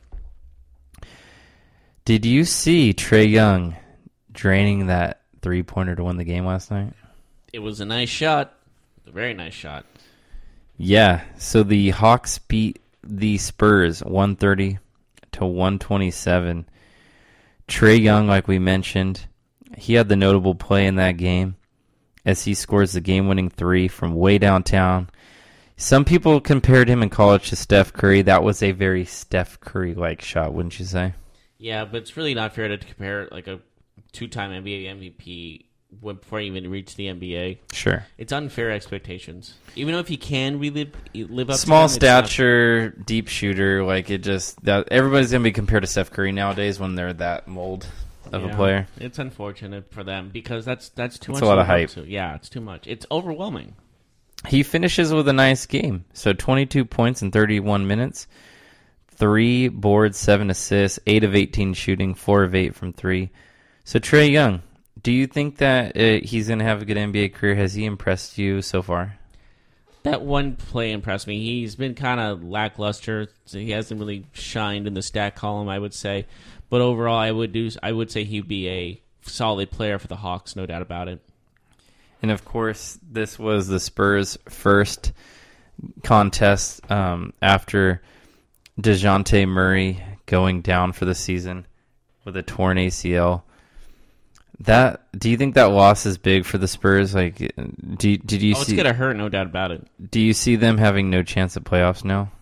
Did you see Trae Young draining that three-pointer to win the game last night? It was a nice shot. A very nice shot. Yeah, so the Hawks beat the Spurs one thirty to one twenty-seven. Trae Young, like we mentioned, he had the notable play in that game as he scores the game-winning three from way downtown. Some people compared him in college to Steph Curry. That was a very Steph Curry-like shot, wouldn't you say? Yeah, but it's really not fair to compare like a two-time N B A M V P before he even reached the N B A. Sure. It's unfair expectations. Even though if he can relive, live up Small to them, stature, deep shooter, like it just that everybody's gonna be compared to Steph Curry nowadays when they're that mold of yeah, a player. It's unfortunate for them because that's that's too it's much. a lot to of hype. to. Yeah, it's too much. It's overwhelming. He finishes with a nice game. So twenty-two points in thirty-one minutes. Three boards, seven assists, eight of eighteen shooting, four of eight from three. So Trae Young, do you think that uh, he's going to have a good N B A career? Has he impressed you so far? That one play impressed me. He's been kind of lackluster. So he hasn't really shined in the stat column, I would say. But overall, I would do. I would say he'd be a solid player for the Hawks, no doubt about it. And of course, this was the Spurs' first contest um, after DeJounte Murray going down for the season with a torn A C L. That do you think that loss is big for the Spurs? Like, do did you oh, see? It's gonna hurt, no doubt about it. Do you see them having no chance at playoffs now?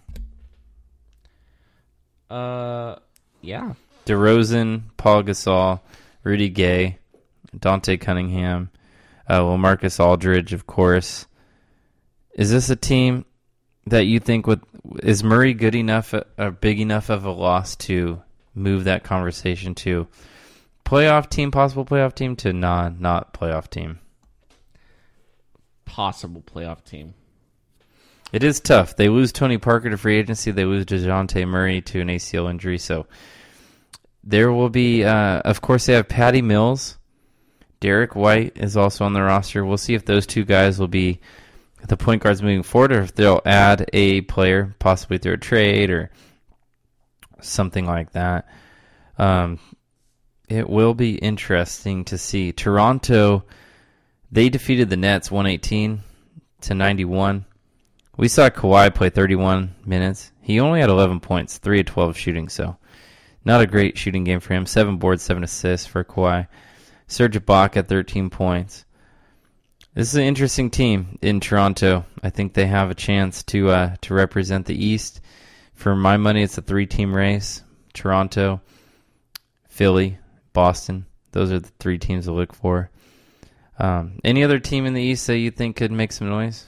Uh, yeah. DeRozan, Paul Gasol, Rudy Gay, Dante Cunningham, uh, well, Marcus Aldridge, of course. Is this a team that you think would is Murray good enough, or big enough of a loss to move that conversation to playoff team, possible playoff team, to non not playoff team? Possible playoff team. It is tough. They lose Tony Parker to free agency. They lose DeJounte Murray to an A C L injury. So there will be, uh, of course, they have Patty Mills. Derek White is also on the roster. We'll see if those two guys will be the point guards moving forward, or if they'll add a player, possibly through a trade or something like that. Um, it will be interesting to see. Toronto, they defeated the Nets one eighteen to ninety-one. We saw Kawhi play thirty-one minutes. He only had eleven points, three of twelve shooting, so not a great shooting game for him. Seven boards, seven assists for Kawhi. Serge Ibaka at thirteen points. This is an interesting team in Toronto. I think they have a chance to uh, to represent the East. For my money, it's a three-team race. Toronto, Philly, Boston. Those are the three teams to look for. Um, any other team in the East that you think could make some noise?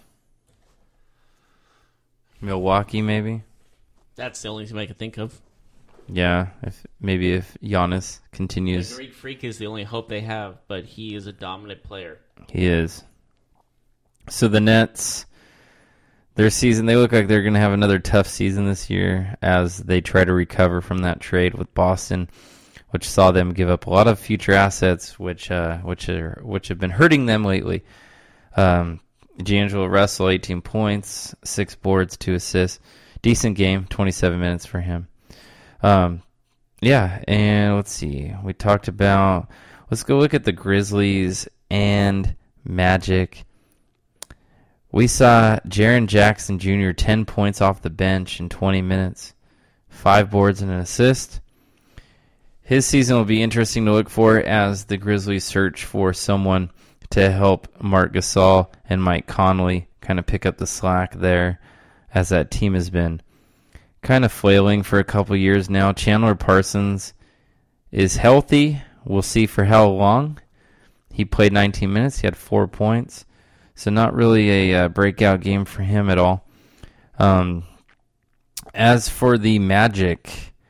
Milwaukee, maybe? That's the only team I can think of. Yeah, if maybe if Giannis The continues. Greek Freak is the only hope they have, but he is a dominant player. He is. So the Nets, their season, they look like they're going to have another tough season this year as they try to recover from that trade with Boston, which saw them give up a lot of future assets, which uh, which are which have been hurting them lately. Um, D'Angelo Russell, eighteen points, six boards, two assists. Decent game, twenty-seven minutes for him. Um, yeah, and let's see. We talked about, let's go look at the Grizzlies and Magic. We saw Jaren Jackson Junior ten points off the bench in twenty minutes, five boards and an assist. His season will be interesting to look for as the Grizzlies search for someone to help Marc Gasol and Mike Conley kind of pick up the slack there, as that team has been kind of flailing for a couple years now. Chandler Parsons is healthy. We'll see for how long. He played nineteen minutes. He had four points. So not really a uh, breakout game for him at all. Um, as for the Magic,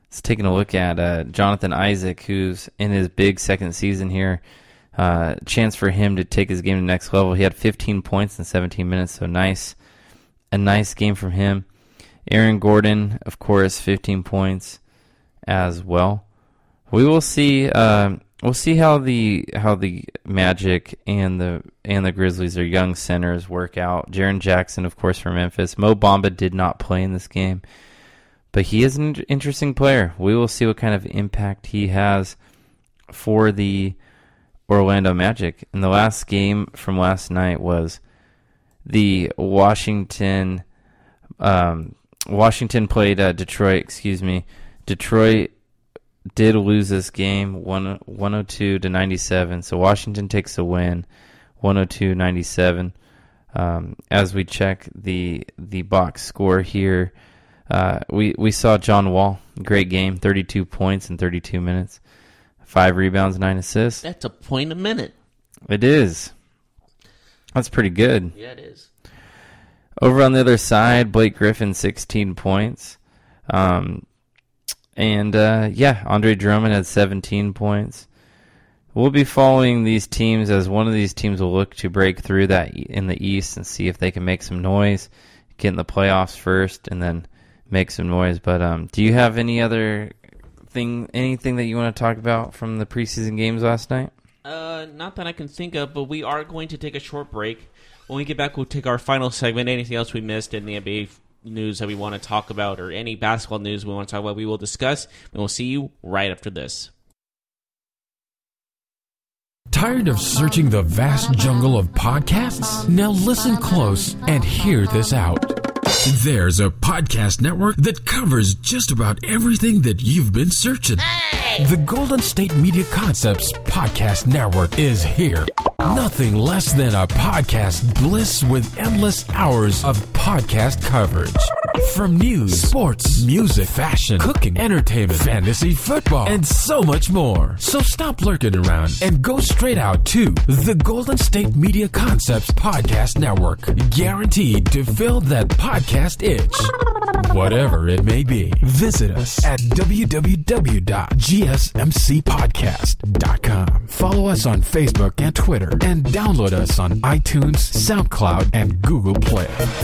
It's taking a look at uh, Jonathan Isaac, who's in his big second season here. Uh, chance for him to take his game to the next level. He had fifteen points in seventeen minutes, so nice. A nice game from him. Aaron Gordon, of course, fifteen points as well. We will see. Uh, we'll see how the how the Magic and the and the Grizzlies, their young centers, work out. Jaren Jackson, of course, from Memphis. Mo Bamba did not play in this game, but he is an interesting player. We will see what kind of impact he has for the Orlando Magic. And the last game from last night was the Washington. Um, Washington played uh, Detroit. Excuse me, Detroit did lose this game one oh two to ninety-seven. So Washington takes a win, one oh two ninety-seven. Um, as we check the the box score here, uh, we we saw John Wall, great game, thirty-two points in thirty-two minutes. Five rebounds, nine assists. That's a point a minute. It is. That's pretty good. Yeah, it is. Over on the other side, Blake Griffin, sixteen points. Um, and, uh, yeah, Andre Drummond had seventeen points. We'll be following these teams as one of these teams will look to break through that in the East and see if they can make some noise, get in the playoffs first, and then make some noise. But um, do you have any other thing, anything that you want to talk about from the preseason games last night? Uh, not that I can think of, but we are going to take a short break. When we get back, we'll take our final segment. Anything else we missed in the N B A news that we want to talk about, or any basketball news we want to talk about, we will discuss. And we'll see you right after this. Tired of searching the vast jungle of podcasts? Now listen close and hear this out. There's a podcast network that covers just about everything that you've been searching. Hey! The Golden State Media Concepts Podcast Network is here. Nothing less than a podcast bliss with endless hours of podcast coverage. From news, sports, music, fashion, cooking, entertainment, fantasy, football, and so much more. So stop lurking around and go straight out to the Golden State Media Concepts Podcast Network. Guaranteed to fill that podcast itch. Whatever it may be. Visit us at w w w dot g s m c podcast dot com. Follow us on Facebook and Twitter, and download us on iTunes, SoundCloud, and Google Play.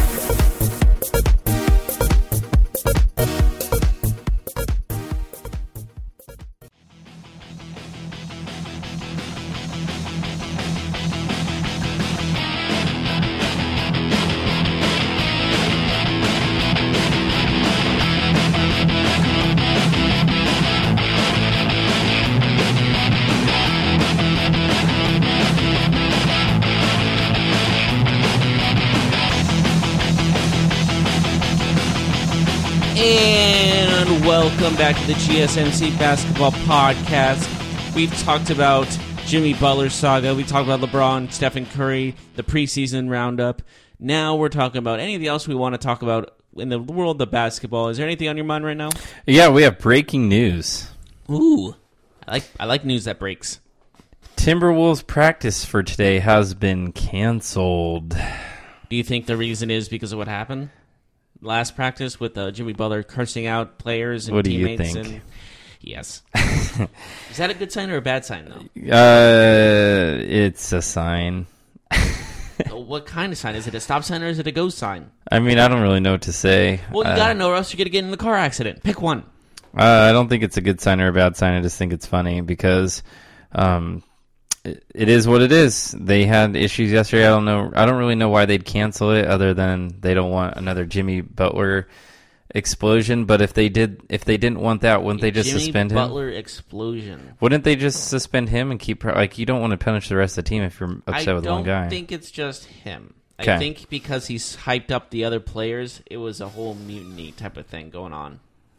And welcome back to the G S M C Basketball Podcast. We've talked about Jimmy Butler's saga. We talked about LeBron, Stephen Curry, the preseason roundup. Now we're talking about anything else we want to talk about in the world of basketball. Is there anything on your mind right now? Yeah, we have breaking news. Ooh, I like I like news that breaks. Timberwolves practice for today has been canceled. Do you think the reason is because of what happened last practice with uh, Jimmy Butler cursing out players and what do teammates? You think? And yes. Is that a good sign or a bad sign, though? Uh, it's a sign. What kind of sign? Is it a stop sign or is it a go sign? I mean, I don't really know what to say. Well, you uh, got to know or else you're going to get in a car accident. Pick one. Uh, I don't think it's a good sign or a bad sign. I just think it's funny because um, it, it is what it is. They had issues yesterday. I don't know. I don't really know why they'd cancel it other than they don't want another Jimmy Butler explosion. But if they did, if they didn't want that, wouldn't they just Jimmy suspend him? Butler explosion. Wouldn't they just suspend him and keep like you don't want to punish the rest of the team if you're upset I with one guy? I don't think it's just him. Okay. I think because he's hyped up the other players, it was a whole mutiny type of thing going on.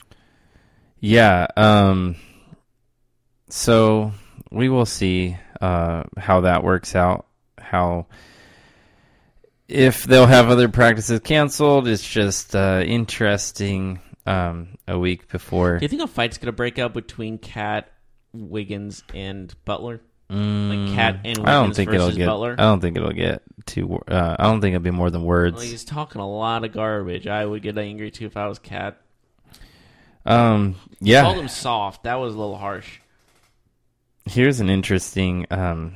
Yeah. Um. So we will see uh, how that works out. How if they'll have other practices canceled. It's just uh, interesting. Um, a week before. Do you think a fight's going to break out between Cat, Wiggins, and Butler? Mm, Like Cat and Wiggins I don't think it'll versus get. Butler? I don't think it'll get too. Uh, I don't think it'll be more than words. Well, he's talking a lot of garbage. I would get angry too if I was Cat. Um, yeah. Called him soft. That was a little harsh. Here's an interesting um,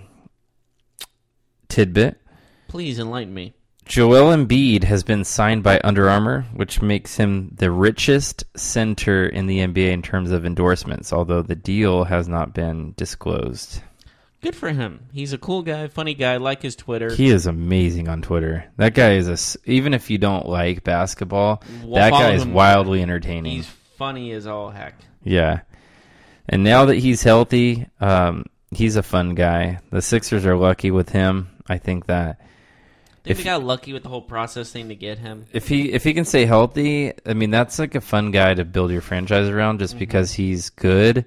tidbit. Please enlighten me. Joel Embiid has been signed by Under Armour, which makes him the richest center in the N B A in terms of endorsements, although the deal has not been disclosed. Good for him. He's a cool guy, funny guy. I like his Twitter. He is amazing on Twitter. That guy is a, even if you don't like basketball, We'll that follow guy is him. wildly entertaining. He's funny as all heck. Yeah. And now that he's healthy, um, he's a fun guy. The Sixers are lucky with him. I think that I think If- we got lucky with the whole process thing to get him. if he if he can stay healthy, I mean that's like a fun guy to build your franchise around just Mhm. because he's good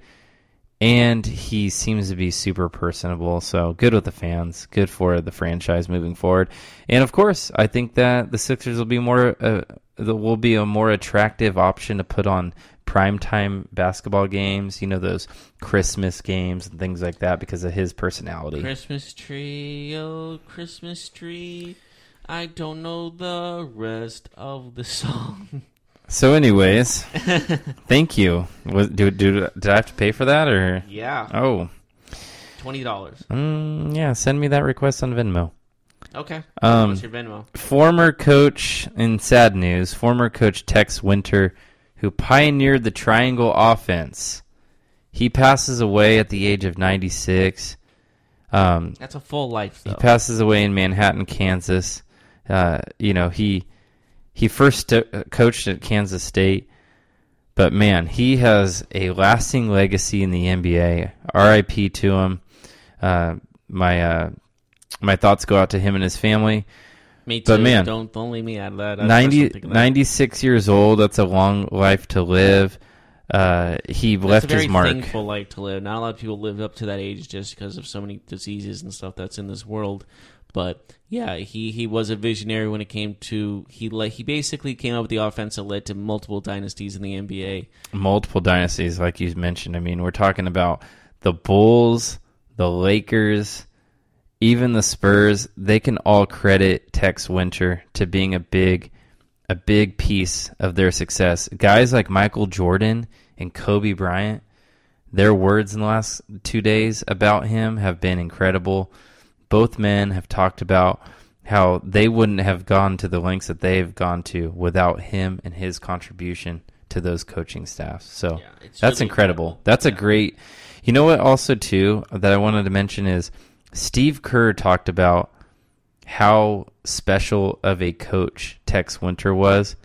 and he seems to be super personable. So good with the fans, good for the franchise moving forward. And of course, I think that the Sixers will be more uh, will be a more attractive option to put on primetime basketball games, you know, those Christmas games and things like that because of his personality. Christmas tree, oh Christmas tree. I don't know the rest of the song. So anyways, thank you. Was, do, do, did I have to pay for that or? Yeah, Oh, twenty dollars. mm, yeah, send me that request on Venmo. Okay. Um, What's your Venmo? Former coach, in sad news, former coach Tex Winter, who pioneered the triangle offense, he passes away at the age of ninety-six. Um, That's a full life, though. he passes away in Manhattan, Kansas. Uh, you know, he he first st- coached at Kansas State, but man, he has a lasting legacy in the N B A. R I P to him. Uh, my uh, my thoughts go out to him and his family. Me too. but man, don't don't leave me out of that. That's ninety, something that- ninety-six years old, that's a long life to live. Uh, he That's left a very his mark. thankful life to live. Not a lot of people live up to that age just because of so many diseases and stuff that's in this world. But yeah, he, he was a visionary when it came to he like he basically came up with the offense that led to multiple dynasties in the N B A. Multiple dynasties, like you mentioned. I mean, we're talking about the Bulls, the Lakers, even the Spurs. They can all credit Tex Winter to being a big, a big piece of their success. Guys like Michael Jordan and Kobe Bryant, their words in the last two days about him have been incredible. Both men have talked about how they wouldn't have gone to the lengths that they've gone to without him and his contribution to those coaching staffs. So Yeah, it's that's really incredible. incredible. That's a Yeah. great. You know what? Also, too, that I wanted to mention is Steve Kerr talked about how special of a coach Tex Winter was,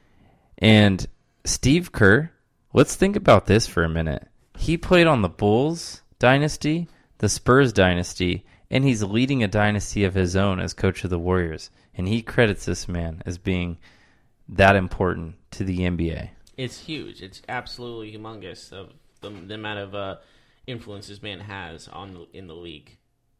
and Steve Kerr. Let's think about this for a minute. He played on the Bulls dynasty, the Spurs dynasty, and he's leading a dynasty of his own as coach of the Warriors. And he credits this man as being that important to the N B A. It's huge. It's absolutely humongous of the, the amount of uh, influence this man has on in the league.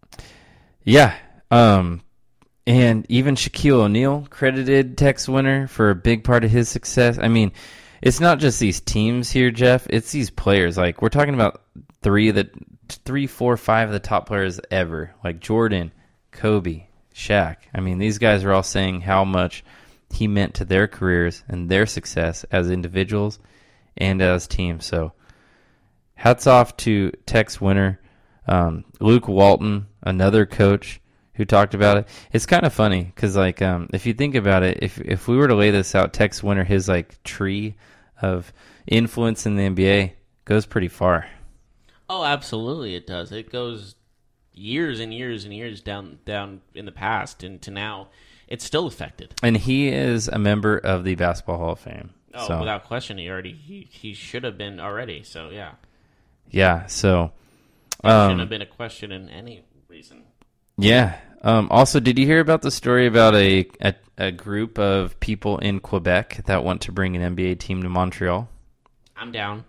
Yeah. Um, and even Shaquille O'Neal credited Tex Winter for a big part of his success. I mean, it's not just these teams here, Jeff. It's these players. Like, we're talking about three of the three, four, five of the top players ever. Like Jordan, Kobe, Shaq. I mean, these guys are all saying how much he meant to their careers and their success as individuals and as teams. So, hats off to Tex Winter. Um, Luke Walton, another coach who talked about it. It's kind of funny because, like, um, if you think about it, if if we were to lay this out, Tex Winter, his like tree of influence in the N B A goes pretty far. Oh, absolutely, it does. It goes years and years and years down down in the past and to now. It's still affected. And he is a member of the Basketball Hall of Fame. Oh, so, without question, he already he, he should have been already. So yeah, yeah. So, there um, shouldn't have been a question in any reason. yeah. Um, also, did you hear about the story about a, a a group of people in Quebec that want to bring an N B A team to Montreal? I'm down.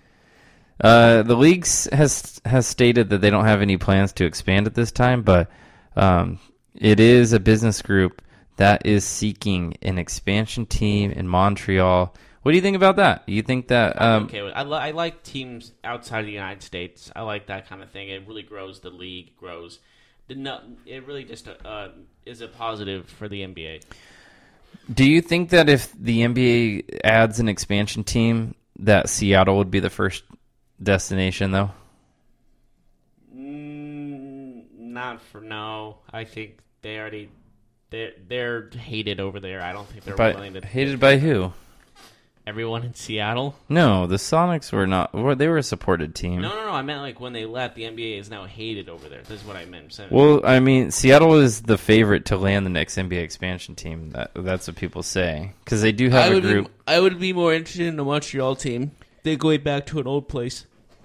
Uh, the league has has stated that they don't have any plans to expand at this time, but um, it is a business group that is seeking an expansion team in Montreal. What do you think about that? You think that? I'm Um, okay with. I, li- I like teams outside of the United States. I like that kind of thing. It really grows the league. Grows. The no, it really just uh, is a positive for the N B A. do you think that if the N B A adds an expansion team, that Seattle would be the first destination, though? Mm, not for no. I think they already they're they're hated over there. I don't think they're By, willing to. hated by who? Everyone in Seattle. No, the Sonics were not. Were, they were a supported team. No, no, no. I meant like when they left, the N B A is now hated over there. This is what I meant. So, Well, I mean, Seattle is the favorite to land the next N B A expansion team. That that's what people say because they do have I a would group. Be, I would be more interested in the Montreal team. They're going back to an old place.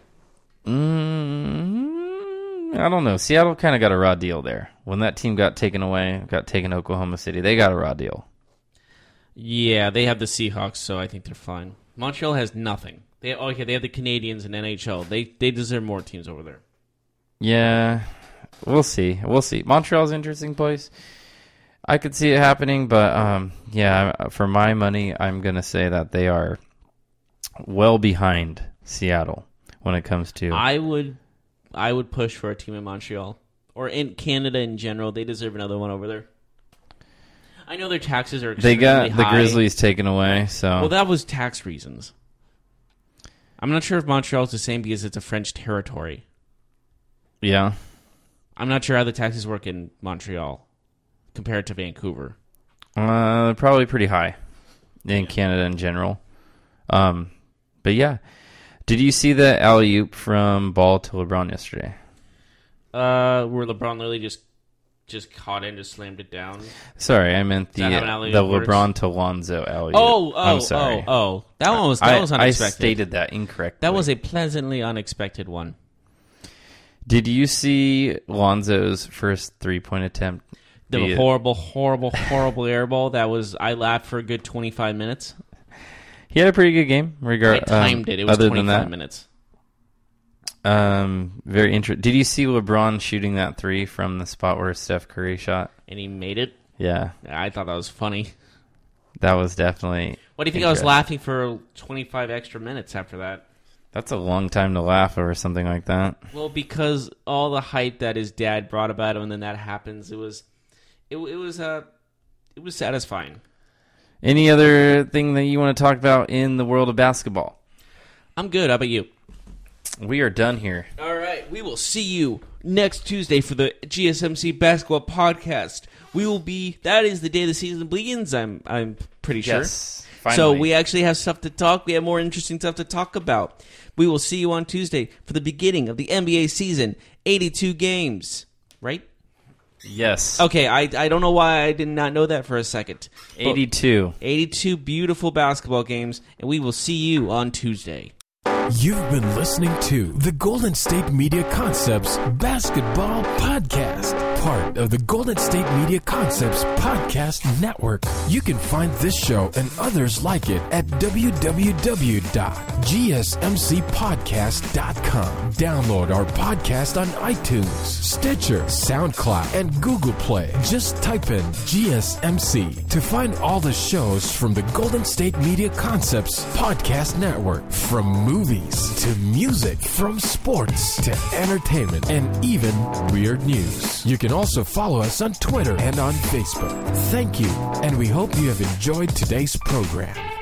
Mm, I don't know. Seattle kind of got a raw deal there when that team got taken away. Got taken to Oklahoma City. They got a raw deal. Yeah, they have the Seahawks, so I think they're fine. Montreal has nothing. They okay. They have the Canadians and N H L. They they deserve more teams over there. Yeah, we'll see. We'll see. Montreal's an interesting place. I could see it happening, but um, yeah, for my money, I'm gonna say that they are well behind Seattle when it comes to. I would, I would push for a team in Montreal or in Canada in general. They deserve another one over there. I know their taxes are extremely They got the high. Grizzlies taken away, so Well, that was tax reasons. I'm not sure if Montreal's the same because it's a French territory. yeah. I'm not sure how the taxes work in Montreal compared to Vancouver. Uh, probably pretty high in Canada in general. Um, but yeah, did you see the alley-oop from Ball to LeBron yesterday? Uh, where LeBron literally just just caught it and just slammed it down. Sorry, I meant the that how an uh, alley-oop the works? LeBron to Lonzo alley-oop. Oh, oh, I'm sorry. oh, oh. That one was that I, was I unexpected. stated that incorrectly. That was a pleasantly unexpected one. Did you see Lonzo's first three-point attempt? The be- horrible, horrible, horrible air ball. That was I laughed for a good twenty-five minutes. He had a pretty good game. I Regard timed um, it. It was other than twenty-five that, minutes. Um, very interesting. Did you see LeBron shooting that three from the spot where Steph Curry shot? And he made it. Yeah, I thought that was funny. that was definitely. What do you think I was interesting. laughing for twenty-five extra minutes after that? That's a long time to laugh over something like that. Well, because all the hype that his dad brought about him, and then that happens, it was, it, it was, uh, it was satisfying. Any other thing that you want to talk about in the world of basketball? I'm good. How about you? We are done here. All right, we will see you next Tuesday for the G S M C Basketball Podcast. We will be. That is the day the season begins. I'm. I'm pretty sure. Yes, So finally. we actually have stuff to talk. We have more interesting stuff to talk about. We will see you on Tuesday for the beginning of the N B A season. eighty-two games, right? Yes. Okay, I I don't know why I did not know that for a second. But eighty-two. eighty-two beautiful basketball games, and we will see you on Tuesday. You've been listening to the Golden State Media Concepts Basketball Podcast, part of the Golden State Media Concepts Podcast Network. You can find this show and others like it at w w w dot g s m c podcast dot com. Download our podcast on iTunes, Stitcher, SoundCloud, and Google Play. Just type in G S M C to find all the shows from the Golden State Media Concepts Podcast Network, from movies to music, from sports to entertainment, and even weird news. You can also follow us on Twitter and on Facebook. Thank you, and we hope you have enjoyed today's program.